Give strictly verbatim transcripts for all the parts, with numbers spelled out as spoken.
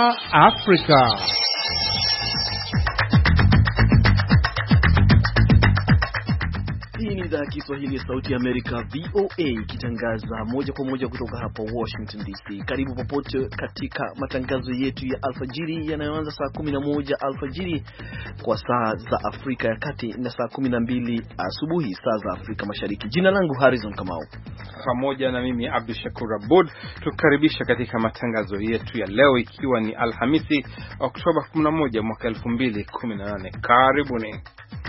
Kumekucha Afrika. Hii ni idhaa ya Kiswahili ya Sauti ya Amerika V O A ikitangaza moja kwa moja kutoka hapa Washington D C. Karibu popote katika matangazo yetu ya alfajiri yanayoanza saa kumi na moja alfajiri kwa saa za Afrika ya Kati na saa kumi na mbili asubuhi saa za Afrika Mashariki. Jina langu Harrison Kamau. Pamoja na mimi Abdul Shakur Abud tukaribisha katika matangazo yetu ya leo ikiwa ni Alhamisi Oktoba kumi na moja mwaka elfu mbili kumi na nane. Karibuni.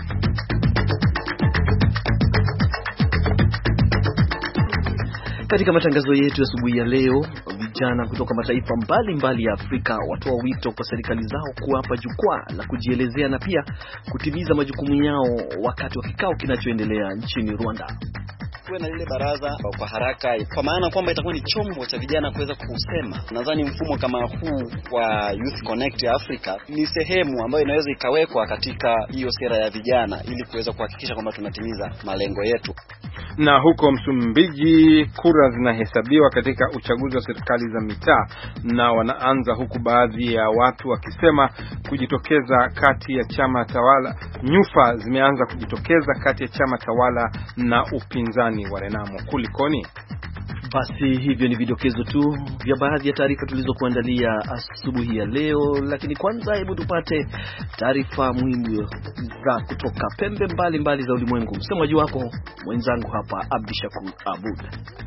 Katika matangazo yetu asubuhi ya leo, vijana kutoka mataifa mbalimbali mbali ya Afrika watoa wito kwa serikali zao kuwapa jukwaa la kujielezea na pia kutimiza majukumu yao wakati wa kikao kinachoendelea nchini Rwanda. Kuwe na lile baraza kwa haraka, kwa maana kwamba itakuwa ni chombo cha vijana kuweza kusema. Nadhani mfumo kama huu wa Youth Connect Africa ni sehemu ambayo inaweza ikawekwa katika hiyo sera ya vijana ili kuweza kuhakikisha kwamba tunatimiza malengo yetu. Na huko Msumbiji kura zinahesabiwa katika uchaguzi wa serikali za mitaa na wanaanza, huku baadhi ya watu wakisema kujitokeza kati ya chama tawala, nyufa zimeanza kujitokeza kati ya chama tawala na upinzani wa Renamo. Kulikoni? Basi hivyo ni vidokezo tu vya baadhi ya taarifa tulizokuandalia asubuhi ya leo, lakini kwanza hebu tupate taarifa muhimu za kutoka pembe mbalimbali mbali za ulimwengu. Msemaji wako mwenzangu hapa Abdi Shakur Abud.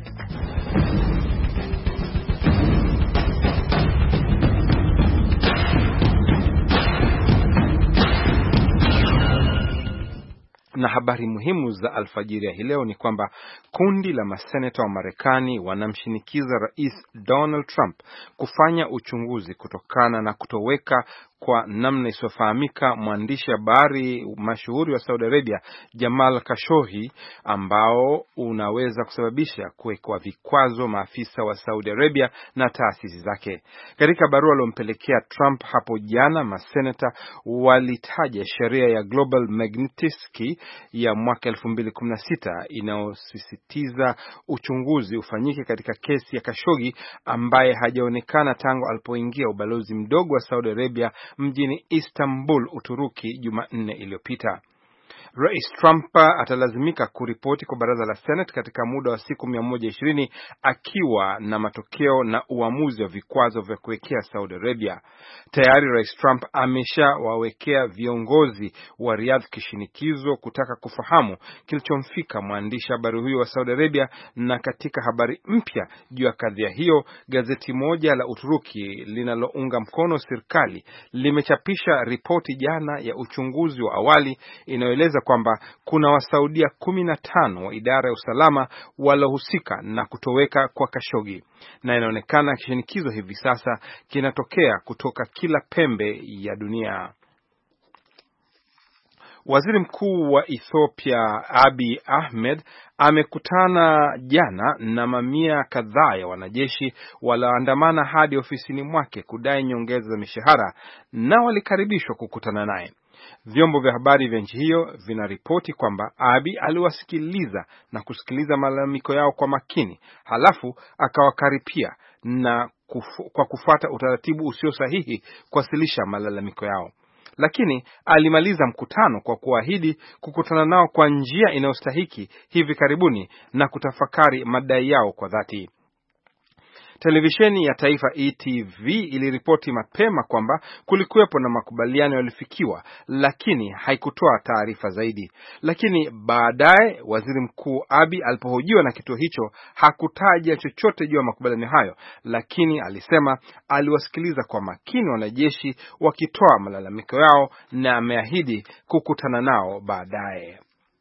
Na habari muhimu za alfajiri ya hii leo ni kwamba kundi la maseneta wa Marekani wanamshinikiza Rais Donald Trump kufanya uchunguzi kutokana na kutoweka kwa namna isiyofahamika mwandishi habari mashuhuri wa Saudi Arabia Jamal Khashoggi, ambao unaweza kusababisha kuwekwa vikwazo maafisa wa Saudi Arabia na taasisi zake. Katika barua aliyompelekea Trump hapo jana, maseneta walitaja sheria ya Global Magnitsky ya mwaka elfu mbili kumi na sita inayosisitiza uchunguzi ufanyike katika kesi ya Khashoggi ambaye hajaonekana tangu alipoingia ubalozi mdogo wa Saudi Arabia mjini Istanbul, Uturuki, Jumanne iliyopita. Rais Trump atalazimika kuripoti kwa baraza la Senate katika muda wa siku mia moja ishirini akiwa na matokeo na uamuzi wa vikwazo vya kuwekea Saudi Arabia. Tayari Rais Trump ameshawawekea viongozi wa Riyadh kishinikizo kutaka kufahamu kilichomfika mwandishi habari huyo wa Saudi Arabia, na katika habari mpya juu ya kadhia hiyo, gazeti moja la Uturuki linalounga mkono serikali limechapisha ripoti jana ya uchunguzi wa awali inayoeleza kwamba kuna Wasaudia kumi na tano wa idara ya usalama walohusika na kutoweka kwa Khashoggi, na inaonekana kishinikizo hivi sasa kinatokea kutoka kila pembe ya dunia. Waziri Mkuu wa Ethiopia Abiy Ahmed amekutana jana na mamia kadhaa ya wanajeshi walioandamana hadi ofisini mwake kudai nyongeza za mishahara, na walikaribishwa kukutana naye. Vyombo vya habari vya nchi hiyo vinaripoti kwamba Abiy aliwasikiliza na kusikiliza malalamiko yao kwa makini, halafu akawakaripia na kufu, kwa kufuata utaratibu usio sahihi kuwasilisha malalamiko yao. Lakini alimaliza mkutano kwa kuahidi kukutana nao kwa njia inayostahiki hivi karibuni na kutafakari madai yao kwa dhati. Televisheni ya taifa E T V iliripoti mapema kwamba kulikuwepo na makubaliano yalifikiwa, lakini haikutoa taarifa zaidi. Lakini baadaye Waziri Mkuu Abiy alipohojiwa na kituo hicho hakutaja chochote juu ya makubaliano hayo, lakini alisema aliwasikiliza kwa makini wanajeshi wakitoa malalamiko yao na ameahidi kukutana nao baadaye.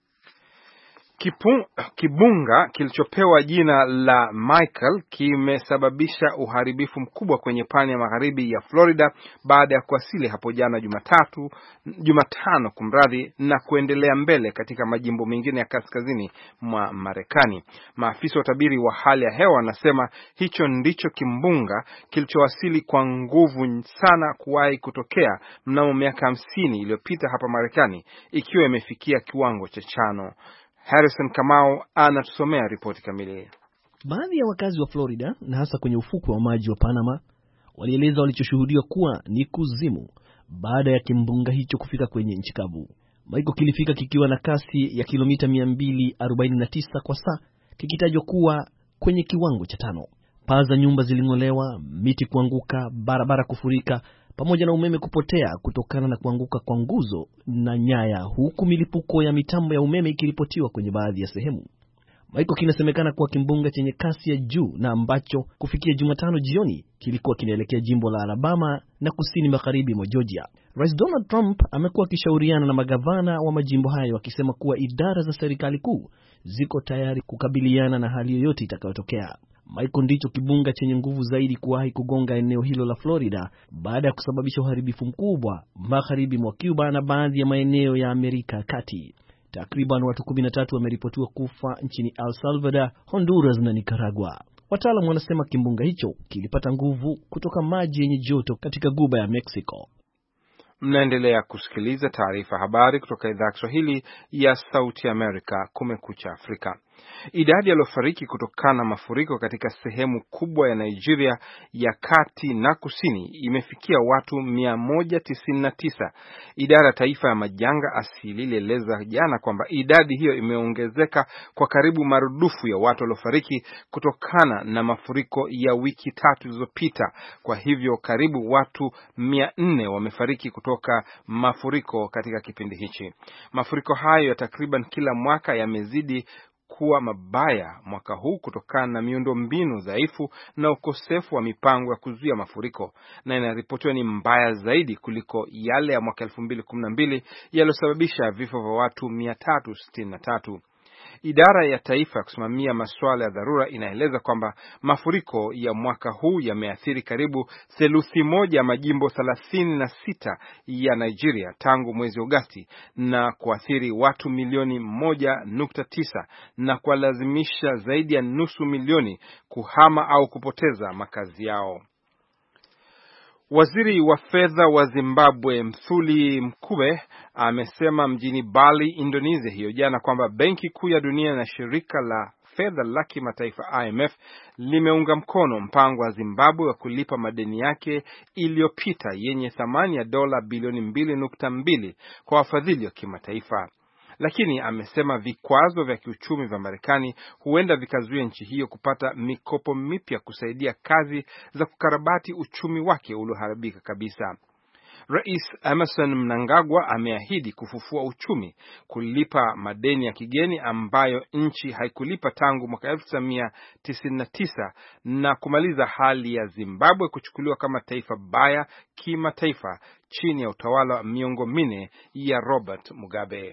Kibunga kilichopewa jina la Michael kimesababisha uharibifu mkubwa kwenye pwani ya magharibi ya Florida baada ya kuwasili hapo jana Jumatatu, Jumatano kumradhi, na kuendelea mbele katika majimbo mengine ya kaskazini mwa Marekani. Maafisa wa utabiri wa hali ya hewa wanasema hicho ndicho kimbunga kilichowasili kwa nguvu sana kuwahi kutokea mnamo miaka hamsini iliyopita hapa Marekani, ikiwa imefikia kiwango cha chano. Harrison Kamau anatusomea ripoti kamili. Baadhi ya wakazi wa Florida na hasa kwenye ufukwe wa maji wa Panama walieleza walichoshuhudia kuwa ni kuzimu baada ya kimbunga hicho kufika kwenye nchi kavu. Michael kilifika kikiwa na kasi ya kilomita mia mbili arobaini na tisa kwa saa, kikitajwa kuwa kwenye kiwango cha tano. Paa za nyumba ziling'olewa, miti kuanguka, barabara kufurika, pamoja na umeme kupotea kutokana na kuanguka kwa nguzo na nyaya, huku milipuko ya mitambo ya umeme ikiripotiwa kwenye baadhi ya sehemu. Michael kinasemekana kuwa kimbunga chenye kasi ya juu na ambacho kufikia Jumatano jioni kilikuwa kinaelekea jimbo la Alabama na kusini magharibi mwa Georgia. Rais Donald Trump amekuwa akishauriana na magavana wa majimbo hayo akisema kuwa idara za serikali kuu ziko tayari kukabiliana na hali yoyote itakayotokea. Michael ndicho kimbunga chenye nguvu zaidi kuwahi kugonga eneo hilo la Florida baada ya kusababisha uharibifu mkubwa magharibi mwa Cuba na baadhi ya maeneo ya Amerika ya Kati. Takriban watu kumi na tatu wameripotiwa kufa nchini El Salvador, Honduras na Nicaragua. Wataalamu wanasema kimbunga hicho kilipata nguvu kutoka maji yenye joto katika guba ya Mexico. Mnaendelea kusikiliza taarifa habari kutoka idhaa ya Kiswahili ya Sauti Amerika, Kumekucha Afrika. Idadi ya waliofariki kutokana na mafuriko katika sehemu kubwa ya Nigeria ya kati na kusini imefikia watu mia moja tisini na tisa. Idara ya Taifa ya Majanga Asili ilieleza jana kwamba idadi hiyo imeongezeka kwa karibu marudufu ya watu waliofariki kutokana na mafuriko ya wiki tatu zilizopita. Kwa hivyo karibu watu mia nne wamefariki kutoka mafuriko katika kipindi hichi. Mafuriko hayo ya takriban kila mwaka yamezidi kuwa mabaya mwaka huu kutokana na miundo mbinu dhaifu na ukosefu wa mipango ya kuzuia mafuriko, na inaripotiwa ni mbaya zaidi kuliko yale ya mwaka elfu mbili kumi na mbili yaliyosababisha vifo vya watu mia tatu sitini na tatu. Idara ya Taifa ya kusimamia masuala ya dharura inaeleza kwamba mafuriko ya mwaka huu yameathiri karibu theluthi moja ya majimbo thelathini na sita ya Nigeria tangu mwezi Agosti na kuathiri watu milioni moja nukta tisa na kuwalazimisha zaidi ya nusu milioni kuhama au kupoteza makazi yao. Waziri wa fedha wa Zimbabwe Mthuli Mkube amesema mjini Bali, Indonesia hiyo jana kwamba Benki Kuu ya Dunia na shirika la fedha la kimataifa I M F limeunga mkono mpango wa Zimbabwe wa kulipa madeni yake iliyopita yenye thamani ya dola bilioni mbili nukta mbili kwa wafadhili wa kimataifa. Lakini amesema vikwazo vya kiuchumi vya Marekani huenda vikazuia nchi hiyo kupata mikopo mipya kusaidia kazi za kukarabati uchumi wake ulioharibika kabisa. Rais Emmerson Mnangagwa ameahidi kufufua uchumi, kulipa madeni ya kigeni ambayo nchi haikulipa tangu mwaka elfu tisa mia tisini na tisa na kumaliza hali ya Zimbabwe kuchukuliwa kama taifa baya kimataifa chini ya utawala wa miongo minne ya Robert Mugabe.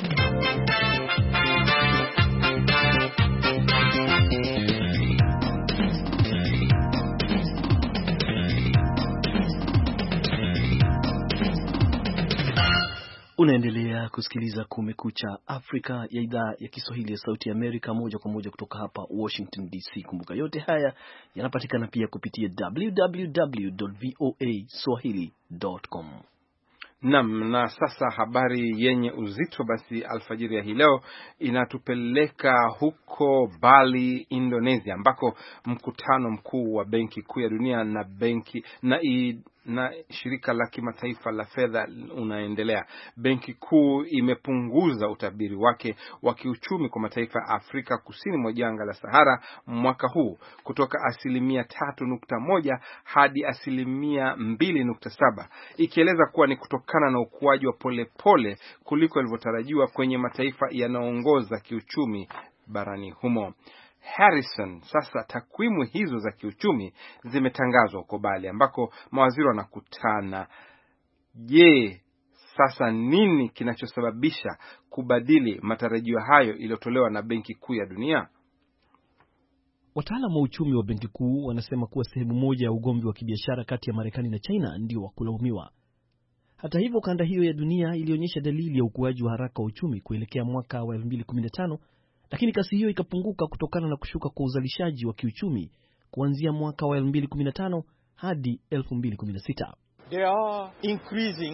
Unaendelea kusikiliza Kumekucha Afrika ya idhaa ya Kiswahili ya Sauti ya Amerika moja kwa moja kutoka hapa Washington D C. Kumbuka yote haya yanapatikana pia kupitia w w w dot voa swahili dot com. Naam, na sasa habari yenye uzito basi alfajiri ya hii leo inatupeleka huko Bali, Indonesia, ambako mkutano mkuu wa Benki Kuu ya Dunia na benki na i, na shirika la kimataifa la fedha unaendelea. Benki Kuu imepunguza utabiri wake wa kiuchumi kwa mataifa ya Afrika kusini mwa jangwa la Sahara mwaka huu kutoka asilimia tatu nukta moja hadi asilimia mbili nukta saba, ikieleza kuwa ni kutokana na ukuaji wa polepole kuliko ilivyotarajiwa kwenye mataifa yanayoongoza kiuchumi barani humo. Harrison, sasa takwimu hizo za kiuchumi zimetangazwa huko Bali ambako mawaziri wanakutana. Je, sasa nini kinachosababisha kubadili matarajio hayo iliyotolewa na Benki Kuu ya Dunia? Wataalamu wa uchumi wa Benki Kuu wanasema kuwa sehemu moja ya ugomvi wa kibiashara kati ya Marekani na China ndio wa kulaumiwa. Hata hivyo, kanda hiyo ya dunia ilionyesha dalili ya ukuaji wa haraka wa uchumi kuelekea mwaka wa elfu mbili kumi na tano, lakini kasi hiyo ikapunguka kutokana na kushuka kwa uzalishaji wa kiuchumi kuanzia mwaka wa elfu mbili kumi na tano hadi elfu mbili kumi na sita. They are increasing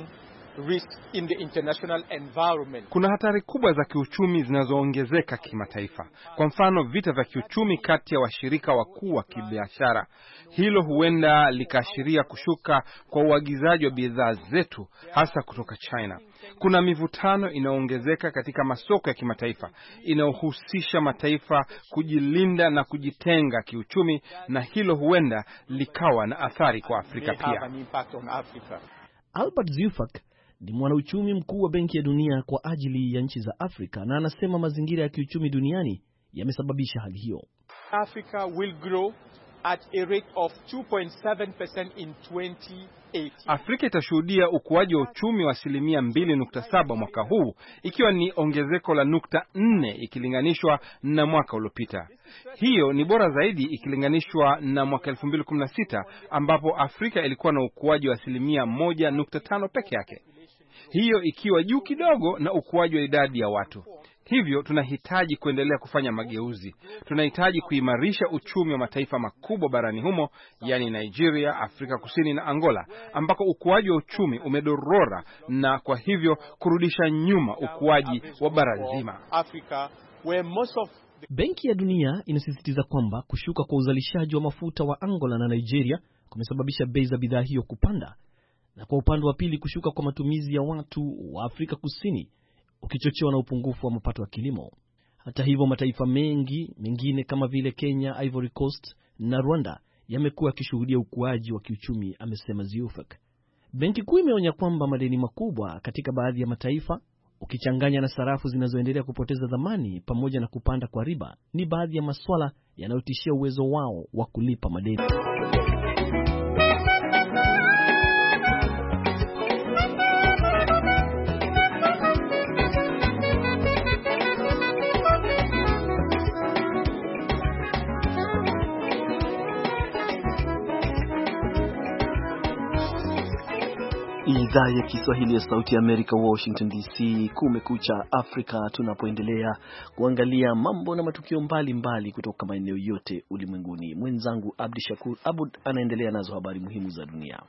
risk in the international environment. Kuna hatari kubwa za kiuchumi zinazoongezeka kimataifa. Kwa mfano, vita vya kiuchumi kati ya washirika wakuu wa kibiashara. Hilo huenda likaashiria kushuka kwa uagizaji wa bidhaa zetu hasa kutoka China. Kuna mivutano inayoongezeka katika masoko ya kimataifa inayohusisha mataifa kujilinda na kujitenga kiuchumi, na hilo huenda likawa na athari kwa Afrika pia. Albert Zufak ni mwanauchumi mkuu wa Benki ya Dunia kwa ajili ya nchi za Afrika, na anasema mazingira ya kiuchumi duniani yamesababisha hali hiyo. Africa will grow at a rate of two point seven percent in twenty eighteen. Afrika itashuhudia ukuaji wa uchumi wa asilimia mbili nukta saba mwaka huu, ikiwa ni ongezeko la nukta nne ikilinganishwa na mwaka uliopita. Hiyo ni bora zaidi ikilinganishwa na mwaka elfu mbili kumi na sita ambapo Afrika ilikuwa na ukuaji wa asilimia moja nukta tano peke yake. Hiyo ikiwa juu kidogo na ukuaji wa idadi ya watu. Hivyo tunahitaji kuendelea kufanya mageuzi. Tunahitaji kuimarisha uchumi wa mataifa makubwa barani humo, yani Nigeria, Afrika Kusini na Angola, ambako ukuaji wa uchumi umedorora na kwa hivyo kurudisha nyuma ukuaji wa bara zima. Benki ya Dunia inasisitiza kwamba kushuka kwa uzalishaji wa mafuta wa Angola na Nigeria kumesababisha bei za bidhaa hiyo kupanda, na kwa upande wa pili kushuka kwa matumizi ya watu wa Afrika Kusini ukichochewa na upungufu wa mapato ya kilimo. Hata hivyo, mataifa mengi mengine kama vile Kenya, Ivory Coast na Rwanda yamekuwa yakishuhudia ukuaji wa kiuchumi, amesema Zufak. Benki kuu imeonya kwamba madeni makubwa katika baadhi ya mataifa, ukichanganya na sarafu zinazoendelea kupoteza dhamani pamoja na kupanda kwa riba, ni baadhi ya masuala yanayotishia uwezo wao wa kulipa madeni. Idhaa ya Kiswahili ya Sauti ya Amerika, Washington D C. Kumekucha Afrika, tunapoendelea kuangalia mambo na matukio mbalimbali mbali kutoka maeneo yote ulimwenguni. Mwenzangu Abdi Shakur Abud anaendelea nazo habari muhimu za dunia.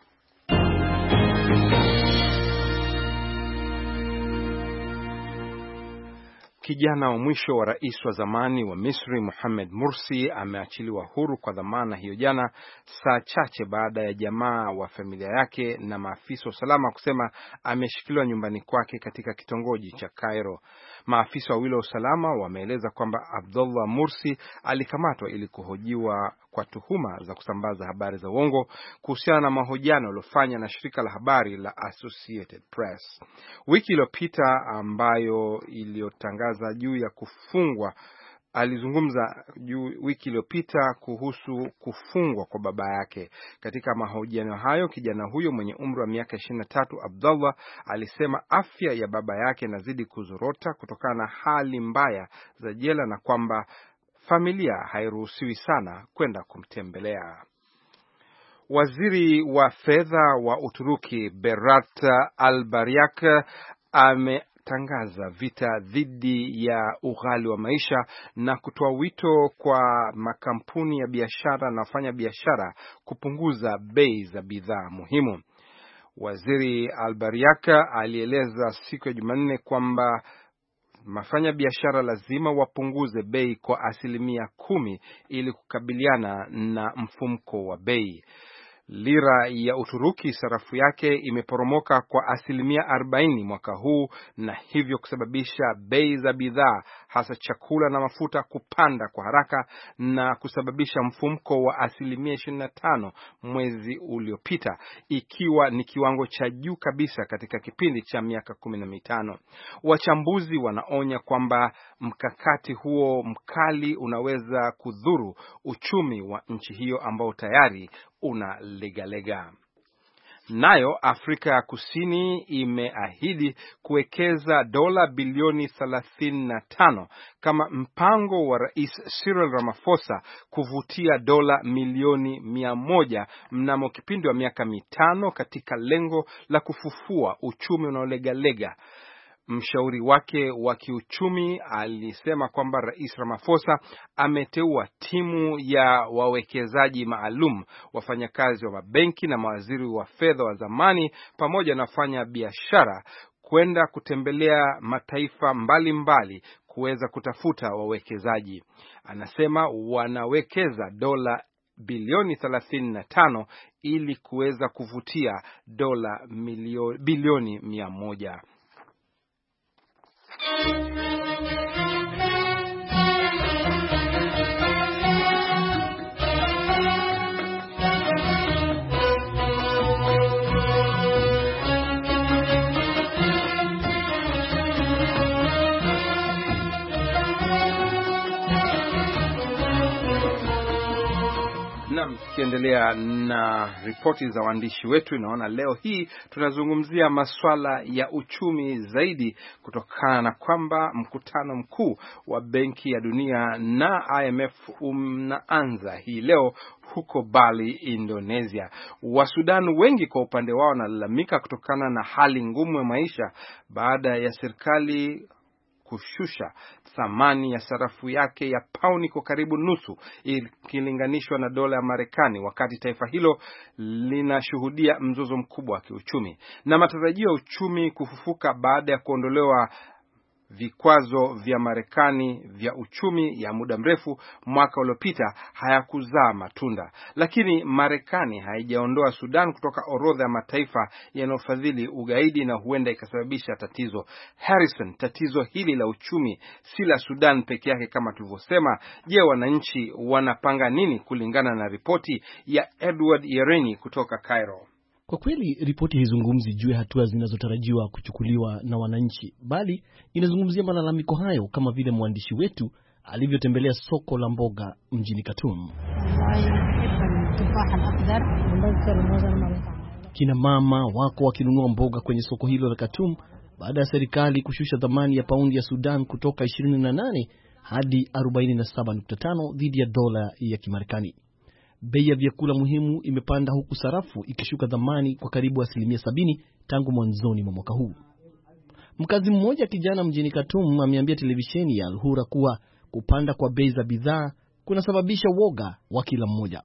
Kijana wa mwisho wa rais wa zamani wa Misri Mohamed Morsi ameachiliwa huru kwa dhamana hiyo jana, saa chache baada ya jamaa wa familia yake na maafisa wa usalama kusema ameshikiliwa nyumbani kwake katika kitongoji cha Cairo. Maafisa wawili wa usalama wameeleza kwamba Abdullah Morsi alikamatwa ili kuhojiwa kwa tuhuma za kusambaza habari za uongo kuhusiana na mahojiano yaliyofanywa na shirika la habari la Associated Press wiki iliyopita, ambayo iliyotangaza juu ya kufungwa. Alizungumza juu wiki iliyopita kuhusu kufungwa kwa baba yake. Katika mahojiano hayo, kijana huyo mwenye umri wa miaka ishirini na tatu, Abdullah, alisema afya ya baba yake inazidi kuzorota kutokana na hali mbaya za jela na kwamba familia hairuhusiwi sana kwenda kumtembelea. Waziri wa fedha wa Uturuki Berat Albayrak ame tangaza vita dhidi ya ughali wa maisha na kutoa wito kwa makampuni ya biashara na wafanya biashara kupunguza bei za bidhaa muhimu. Waziri Albayrak alieleza siku ya Jumanne kwamba mafanya biashara lazima wapunguze bei kwa asilimia kumi ili kukabiliana na mfumuko wa bei. Lira ya Uturuki, sarafu yake, imeporomoka kwa asilimia arobaini mwaka huu na hivyo kusababisha bei za bidhaa hasa chakula na mafuta kupanda kwa haraka na kusababisha mfumuko wa asilimia ishirini na tano mwezi uliopita, ikiwa ni kiwango cha juu kabisa katika kipindi cha miaka kumi na mitano. Wachambuzi wanaonya kwamba mkakati huo mkali unaweza kudhuru uchumi wa nchi hiyo ambao tayari una legalega. Nayo Afrika ya Kusini imeahidi kuwekeza dola bilioni thelathini na tano kama mpango wa Rais Cyril Ramaphosa kuvutia dola milioni mia moja mnamo kipindi wa miaka mitano katika lengo la kufufua uchumi unaolegalega. Mshauri wake wa kiuchumi alisema kwamba Rais Ramaphosa ameteua timu ya wawekezaji maalum, wafanyakazi wa mabenki na mawaziri wa fedha wa zamani pamoja na wafanya biashara kwenda kutembelea mataifa mbalimbali kuweza kutafuta wawekezaji. Anasema wanawekeza dola bilioni thelathini na tano ili kuweza kuvutia dola bilioni mia moja. Na tukiendelea na ripoti za waandishi wetu, inaona leo hii tunazungumzia masuala ya uchumi zaidi kutokana na kwamba mkutano mkuu wa Benki ya Dunia na I M F unaanza hii leo huko Bali, Indonesia. Wasudan wengi kwa upande wao wanalalamika kutokana na hali ngumu ya maisha baada ya serikali kushusha thamani ya sarafu yake ya pauni kwa karibu nusu ikilinganishwa na dola ya Marekani, wakati taifa hilo linashuhudia mzozo mkubwa wa kiuchumi na matarajio ya uchumi kufufuka baada ya kuondolewa vikwazo vya Marekani vya uchumi ya muda mrefu mwaka uliopita hayakuzaa matunda. Lakini Marekani haijaondoa Sudan kutoka orodha ya mataifa yanayofadhili ugaidi na huenda ikasababisha tatizo. Harrison, tatizo hili la uchumi si la Sudan peke yake kama tulivyosema. Je, wananchi wanapanga nini kulingana na ripoti ya Edward Yereni kutoka Cairo? Kwa kweli ripoti haizungumzi juu ya hatua zinazotarajiwa kuchukuliwa na wananchi, bali inazungumzia malalamiko hayo, kama vile mwandishi wetu alivyotembelea soko la mboga mjini Khartoum. Kina mama wako wakinunua mboga kwenye soko hilo la Khartoum baada ya serikali kushusha thamani ya paundi ya Sudan kutoka ishirini na nane hadi arobaini na saba nukta tano dhidi ya dola ya Kimarekani. Bei ya vyakula muhimu imepanda huku sarafu ikishuka thamani kwa karibu asilimia sabini tangu mwanzoni mwa mwaka huu. Mkazi mmoja kijana mjini Khartoum ameambia televisheni ya Al Hura kuwa kupanda kwa bei za bidhaa kunasababisha woga wa kila mmoja.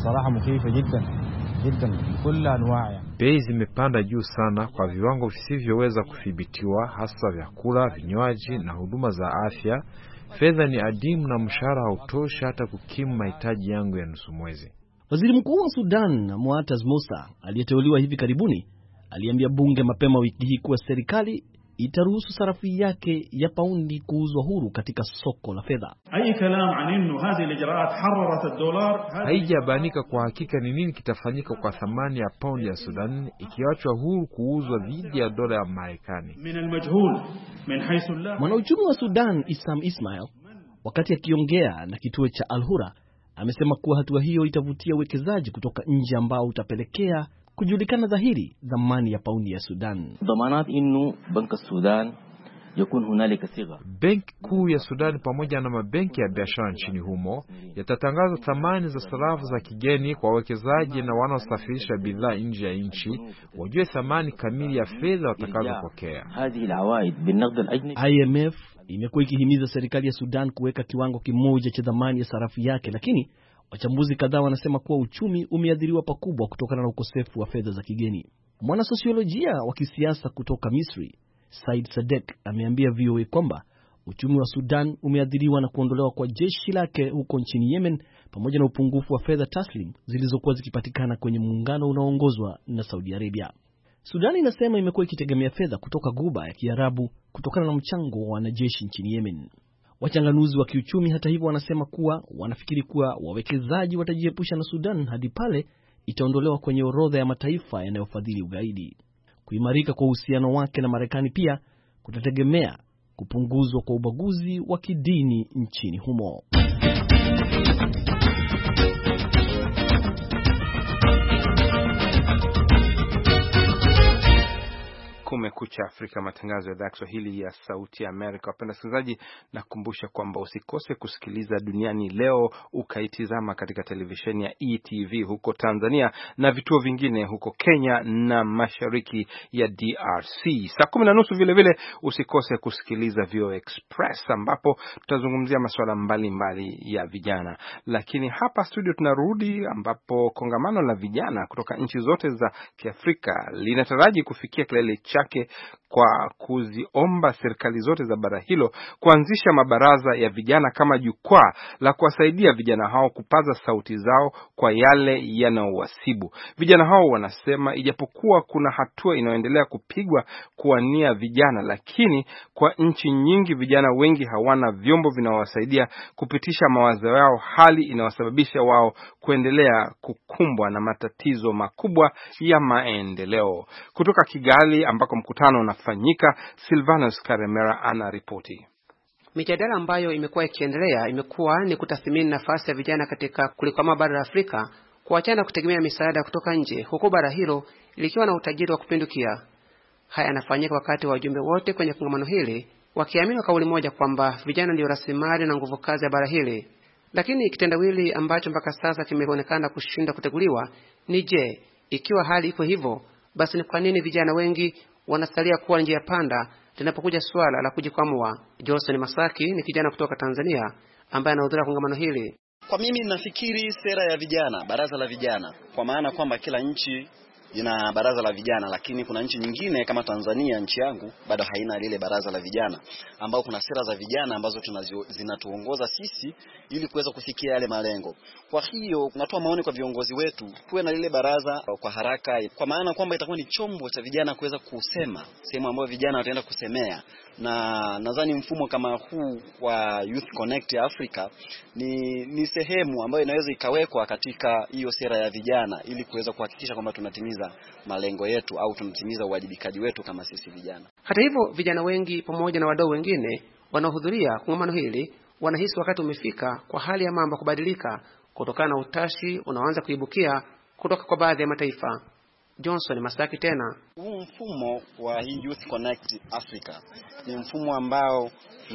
Bei zimepanda juu sana kwa viwango visivyoweza kudhibitiwa, hasa vyakula, vinywaji na huduma za afya. Fedha ni adimu na mshahara hautoshi hata kukimu mahitaji yangu ya nusu mwezi. Waziri Mkuu wa Sudan, Muattaz Musa, aliyeteuliwa hivi karibuni, aliambia bunge mapema wiki hii kuwa serikali itaruhusu sarafu yake ya paundi kuuzwa huru katika soko la fedha. Haijabanika kwa hakika ni nini kitafanyika kwa thamani ya paundi ya Sudan ikiachwa huru kuuzwa dhidi ya dola ya Marekani. Mwanauchumi wa Sudan Isam Ismail, wakati akiongea na kituo cha Al Hura, amesema kuwa hatua hiyo itavutia uwekezaji kutoka nje ambao utapelekea kujulikana dhahiri thamani ya paundi ya Sudan. Dhamanat innu bank Sudan yakun hunalika sigha. Benki kuu ya Sudan pamoja na mabenki ya biashara nchini humo yatatangaza thamani za sarafu za kigeni kwa wawekezaji na wanaosafirisha bidhaa nje ya nchi, wajue thamani kamili ya fedha watakazopokea. I M F imekuwa ikihimiza serikali ya Sudan kuweka kiwango kimoja cha thamani ya sarafu yake, lakini wachambuzi kadhaa wanasema kuwa uchumi umeathiriwa pakubwa kutokana na ukosefu wa fedha za kigeni. Mwanasosiolojia wa kisiasa kutoka Misri, Said Sadek, ameambia V O A kwamba uchumi wa Sudan umeathiriwa na kuondolewa kwa jeshi lake huko nchini Yemen pamoja na upungufu wa fedha taslim zilizokuwa zikipatikana kwenye muungano unaoongozwa na Saudi Arabia. Sudan inasema imekuwa ikitegemea fedha kutoka Ghuba ya Kiarabu kutokana na mchango wa wanajeshi nchini Yemen. Wachanganuzi wa kiuchumi hata hivyo wanasema kuwa wanafikiri kuwa wawekezaji watajiepusha na Sudan hadi pale itaondolewa kwenye orodha ya mataifa yanayofadhili ugaidi. Kuimarika kwa uhusiano wake na Marekani pia kutategemea kupunguzwa kwa ubaguzi wa kidini nchini humo. Kumekucha Afrika, matangazo ya idhaa ya Kiswahili ya Sauti ya Amerika. Wapenda wasikilizaji, nakukumbusha kwamba usikose kusikiliza Duniani Leo ukaitizama katika televisheni ya E T V huko Tanzania na vituo vingine huko Kenya na mashariki ya D R C. Saa kumi na nusu vile vile usikose kusikiliza V O Express ambapo tutazungumzia masuala mbalimbali ya vijana. Lakini hapa studio tunarudi ambapo kongamano la vijana kutoka nchi zote za Kiafrika linataraji kufikia kilele chake kwa kuziomba serikali zote za bara hilo kuanzisha mabaraza ya vijana kama jukwaa la kuwasaidia vijana hao kupaza sauti zao kwa yale yanayowasibu. Vijana hao wanasema ijapokuwa kuna hatua inayoendelea kupigwa kuwania vijana, lakini kwa nchi nyingi vijana wengi hawana vyombo vinavyowasaidia kupitisha mawazo yao, hali inayosababisha wao kuendelea kukumbwa na matatizo makubwa ya maendeleo. Kutoka Kigali ambako mkutano unafanyika, Silvanus Karemera ana ripoti. Mijadala ambayo imekuwa ikiendelea imekuwa ni kutathmini nafasi ya vijana katika kulikwama bara la Afrika, kuachana kutegemea misaada kutoka nje, huku bara hilo likiwa na utajiri wa kupindukia. Haya yanafanyika wakati wa wajumbe wote kwenye kongamano hili wakiamini kauli moja kwamba vijana ndio rasilimali na nguvu kazi ya bara hili. Lakini kitendawili ambacho mpaka sasa kimeonekana kushinda kuteguliwa ni je, ikiwa hali iko hivyo, basi ni kwa nini vijana wengi wanasalia kuwa njia panda linapokuja swala la kujikwamua? Johnson Masaki ni kijana kutoka Tanzania ambaye anahudhuria kongamano hili. Kwa mimi nafikiri sera ya vijana, baraza la vijana, kwa maana kwamba kila nchi ina baraza la vijana, lakini kuna nchi nyingine kama Tanzania, nchi yangu, bado haina lile baraza la vijana, ambao kuna sera za vijana ambazo tunazio, zinatuongoza sisi ili kuweza kufikia yale malengo. Kwa hiyo tunatoa maoni kwa viongozi wetu tuwe na lile baraza kwa haraka, kwa maana kwamba itakuwa ni chombo cha vijana kuweza kusema, sehemu ambayo vijana wataenda kusemea. Na nadhani mfumo kama huu wa Youth Connect Africa ni ni sehemu ambayo inaweza ikawekwa katika hiyo sera ya vijana ili kuweza kuhakikisha kwamba tunatimiza malengo yetu au tunatimiza uwajibikaji wetu kama sisi vijana. Hata hivyo, vijana wengi pamoja na wadau wengine wanaohudhuria kongamano hili wanahisi wakati umefika kwa hali ya mambo kubadilika kutokana na utashi unaoanza kuibukia kutoka kwa baadhi ya mataifa. Johnson Masaki tena. Huu mfumo wa hii Youth Connect Africa ni mfumo ambao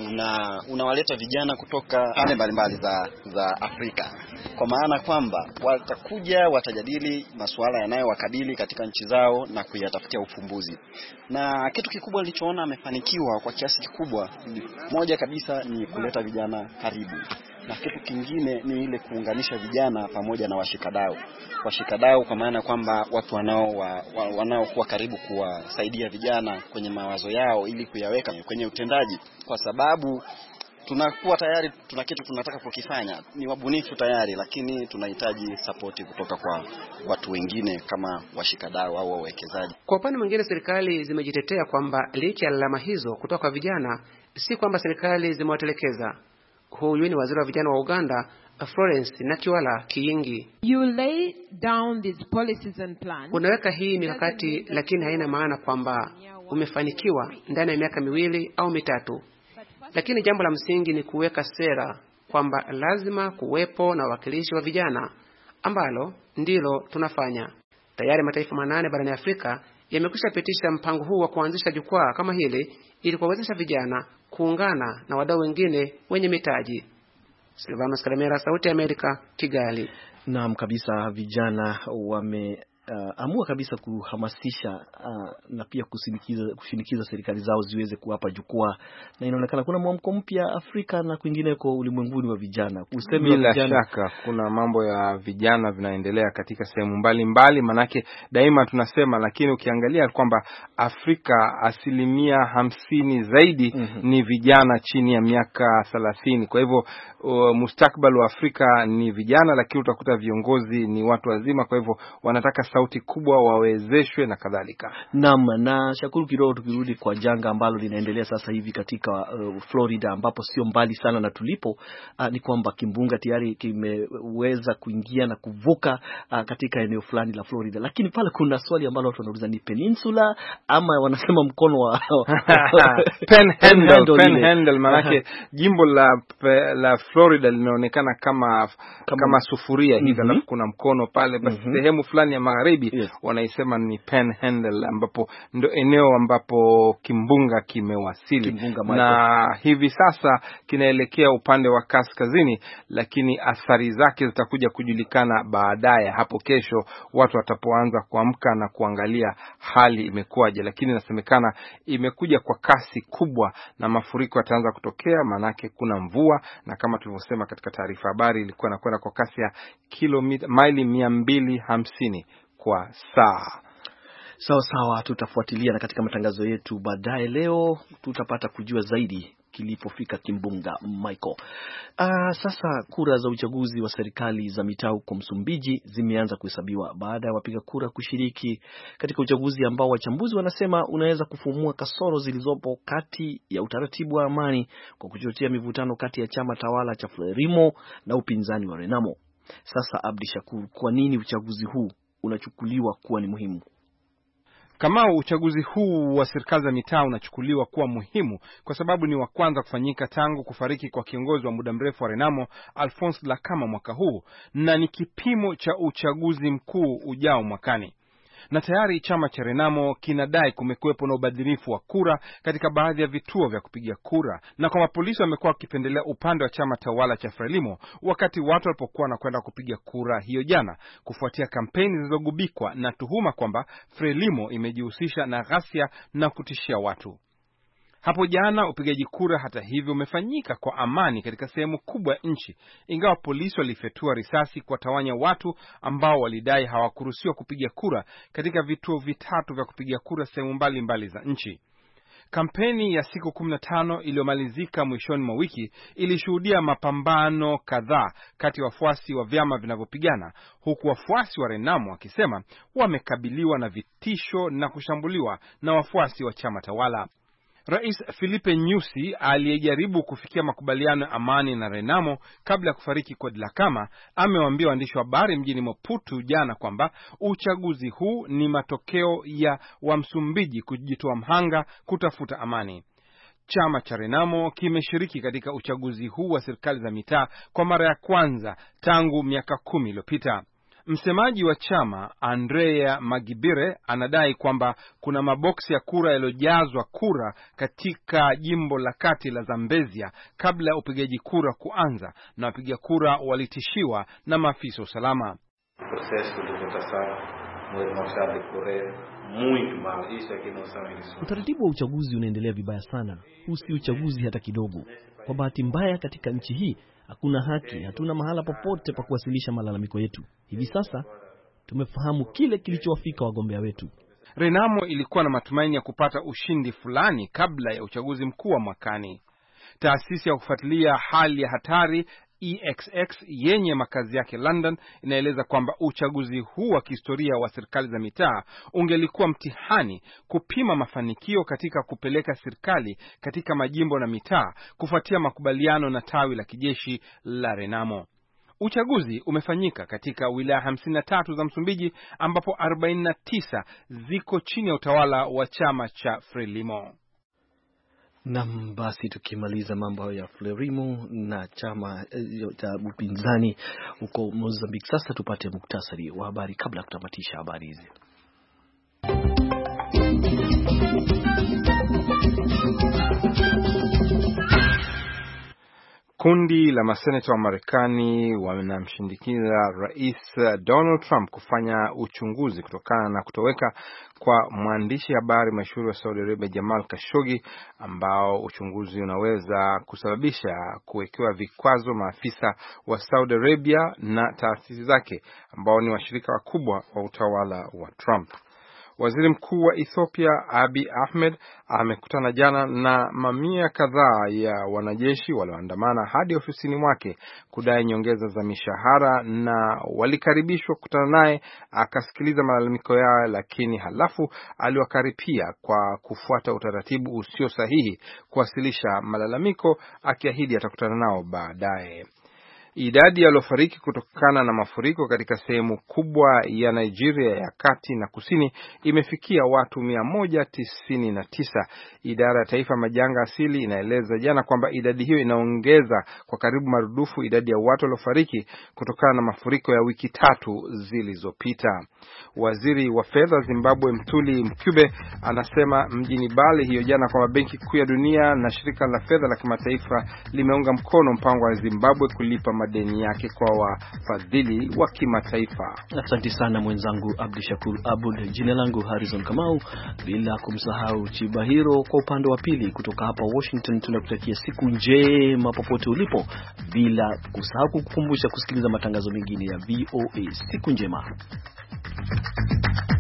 una unawaleta vijana kutoka pande mbalimbali za za Afrika. Kwa maana kwamba watakuja watajadili masuala yanayowakabili katika nchi zao na kuyatafutia ufumbuzi. Na kitu kikubwa nilichoona amefanikiwa kwa kiasi kikubwa, moja kabisa ni kuleta vijana karibu. Na kitu kingine ni ile kuunganisha vijana pamoja na washikadau. Washikadau kwa maana kwamba watu wanao wa, wa, wanaokuwa karibu kuwasaidia vijana kwenye mawazo yao ili kuyaweka kwenye utendaji, kwa sababu tunakuwa tayari tuna kitu tunataka kukifanya, ni wabunifu tayari, lakini tunahitaji support kutoka kwa watu wengine kama washikadau au wawekezaji. Kwa upande mwingine, serikali zimejitetea kwamba licha ya alama hizo kutoka kwa vijana, si kwamba serikali zimewatelekeza. Huyu ni waziri wa vijana wa Uganda, Florence Nakiwala Kiyingi. You lay down these policies and plans. Unaweka hii mikakati, lakini haina maana kwamba umefanikiwa ndani ya miaka miwili au mitatu. Lakini jambo la msingi ni kuweka sera kwamba lazima kuwepo na wawakilishi wa vijana, ambalo ndilo tunafanya. Tayari mataifa manane barani Afrika yamekwisha pitisha mpango huu wa kuanzisha jukwaa kama hili ili kuwawezesha vijana kuungana na wadau wengine wenye mitaji. Silvanus Karemera, Sauti ya Amerika, Kigali. Naam kabisa, vijana wame Uh, amua kabisa kuhamasisha uh, na pia kusinikiza kushinikiza serikali zao ziweze kuwapa jukwaa, na inaonekana kuna mwamko mpya Afrika na kwingineko ulimwenguni wa vijana. Usemi bila shaka kuna mambo ya vijana vinaendelea katika sehemu mbalimbali, manake daima tunasema, lakini ukiangalia kwamba Afrika asilimia hamsini zaidi mm-hmm. ni vijana chini ya miaka thelathini. Kwa hivyo uh, mustakbal wa Afrika ni vijana, lakini utakuta viongozi ni watu wazima, kwa hivyo wanataka sauti kubwa wawezeshwe na kadhalika. Naam, na Shakuru kidogo tukirudi kwa janga ambalo linaendelea sasa hivi katika uh, Florida ambapo sio mbali sana na tulipo, uh, ni kwamba kimbunga tayari kimeweza kuingia na kuvuka uh, katika eneo fulani la Florida. Lakini pale kuna swali ambalo watu wanauliza, ni peninsula ama wanasema mkono wa Panhandle, Panhandle manake jimbo la la Florida linaonekana kama kama, kama sufuria hivi, mm-hmm. alafu kuna mkono pale, basi mm-hmm. sehemu fulani ya magharibi, yes. Wanaisema ni Panhandle, ambapo ndo eneo ambapo kimbunga kimewasili, kimbunga na hivi sasa kinaelekea upande wa kaskazini, lakini athari zake zitakuja kujulikana baadaye hapo kesho watu watapoanza kuamka na kuangalia hali imekuwaje, lakini inasemekana imekuja kwa kasi kubwa na mafuriko yataanza kutokea, manake kuna mvua, na kama tulivyosema katika taarifa habari ilikuwa inakwenda kwa kasi ya kilomita maili mia mbili hamsini kwa saa. Sawa sawa, tutafuatilia na katika matangazo yetu baadaye leo tutapata kujua zaidi kilipofika kimbunga Michael. Ah, sasa kura za uchaguzi wa serikali za mitaa huko Msumbiji zimeanza kuhesabiwa baada ya wapiga kura kushiriki katika uchaguzi ambao wachambuzi wanasema unaweza kufumua kasoro zilizopo kati ya utaratibu wa amani kwa kuchochea mivutano kati ya chama tawala cha Frelimo na upinzani wa Renamo. Sasa Abdi Shakur, kwa nini uchaguzi huu unachukuliwa kuwa ni muhimu? Kama uchaguzi huu wa serikali za mitaa unachukuliwa kuwa muhimu kwa sababu ni wa kwanza kufanyika tangu kufariki kwa kiongozi wa muda mrefu wa Renamo Alphonse Dhlakama mwaka huu, na ni kipimo cha uchaguzi mkuu ujao mwakani. Na tayari chama cha Renamo kinadai kumekuwepo na ubadhirifu wa kura katika baadhi ya vituo vya kupiga kura, na kwa polisi wamekuwa wakipendelea upande wa chama tawala cha Frelimo wakati watu walipokuwa wanakwenda kupiga kura hiyo jana, kufuatia kampeni zilizogubikwa na tuhuma kwamba Frelimo imejihusisha na ghasia na kutishia watu. Hapo jana upigaji kura hata hivyo umefanyika kwa amani katika sehemu kubwa ya nchi, ingawa polisi walifyatua risasi kuwatawanya watu ambao walidai hawakuruhusiwa kupiga kura katika vituo vitatu vya kupiga kura sehemu mbalimbali za nchi. Kampeni ya siku kumi na tano iliyomalizika mwishoni mwa wiki ilishuhudia mapambano kadhaa kati ya wafuasi wa vyama vinavyopigana, huku wafuasi wa Renamo wakisema wamekabiliwa na vitisho na kushambuliwa na wafuasi wa chama tawala. Rais Filipe Nyusi aliyejaribu kufikia makubaliano ya amani na Renamo kabla ya kufariki kwa Dhlakama amewaambia waandishi wa habari mjini Maputo jana kwamba uchaguzi huu ni matokeo ya wa Msumbiji kujitoa mhanga kutafuta amani. Chama cha Renamo kimeshiriki katika uchaguzi huu wa serikali za mitaa kwa mara ya kwanza tangu miaka kumi iliyopita. Msemaji wa chama Andrea Magibire anadai kwamba kuna maboksi ya kura yaliyojazwa kura katika jimbo la kati la Zambezia kabla ya upigaji kura kuanza, na wapiga kura walitishiwa na maafisa wa usalama. Utaratibu wa uchaguzi unaendelea vibaya sana. Huu si uchaguzi hata kidogo. Kwa bahati mbaya katika nchi hii hakuna haki, hatuna mahala popote pa kuwasilisha malalamiko yetu. Hivi sasa tumefahamu kile kilichowafika wagombea wetu. Renamo ilikuwa na matumaini ya kupata ushindi fulani kabla ya uchaguzi mkuu wa mwakani. Taasisi ya kufuatilia hali ya hatari E X X yenye makazi yake London inaeleza kwamba uchaguzi huu wa kihistoria wa serikali za mitaa ungelikuwa mtihani kupima mafanikio katika kupeleka serikali katika majimbo na mitaa kufuatia makubaliano na tawi la kijeshi la Renamo. Uchaguzi umefanyika katika wilaya hamsini na tatu za Msumbiji ambapo arobaini na tisa ziko chini ya utawala wa chama cha Frelimo. Nam, basi tukimaliza mambo ya Frelimo na chama cha uh, upinzani huko Mozambique, sasa tupate muktasari wa habari kabla ya kutamatisha habari hizi. Kundi la maseneta wa Marekani wanamshindikiza Rais Donald Trump kufanya uchunguzi kutokana na kutoweka kwa mwandishi habari mashuhuri wa Saudi Arabia Jamal Khashoggi, ambao uchunguzi unaweza kusababisha kuwekewa vikwazo maafisa wa Saudi Arabia na taasisi zake ambao ni washirika wakubwa wa utawala wa Trump. Waziri Mkuu wa Ethiopia Abiy Ahmed amekutana jana na mamia kadhaa ya wanajeshi walioandamana hadi ofisini mwake kudai nyongeza za mishahara, na walikaribishwa kukutana naye akasikiliza malalamiko yao, lakini halafu aliwakaripia kwa kufuata utaratibu usio sahihi kuwasilisha malalamiko, akiahidi atakutana nao baadaye. Idadi ya waliofariki kutokana na mafuriko katika sehemu kubwa ya Nigeria ya kati na kusini imefikia watu mia moja tisini na tisa. Idara ya Taifa Majanga Asili inaeleza jana kwamba idadi hiyo inaongeza kwa karibu marudufu idadi ya watu waliofariki kutokana na mafuriko ya wiki tatu zilizopita. Waziri wa fedha Zimbabwe Mthuli Mkube anasema mjini Bali hiyo jana kwamba Benki Kuu ya Dunia na Shirika la Fedha la Kimataifa limeunga mkono mpango wa Zimbabwe kulipa madeni yake kwa wafadhili wa kimataifa. Asante sana mwenzangu Abdishakur Abud. Jina langu Harrison Kamau, bila kumsahau Chibahiro kwa upande wa pili. Kutoka hapa Washington tunakutakia siku njema popote ulipo, bila kusahau kukukumbusha kusikiliza matangazo mengine ya V O A. Siku njema.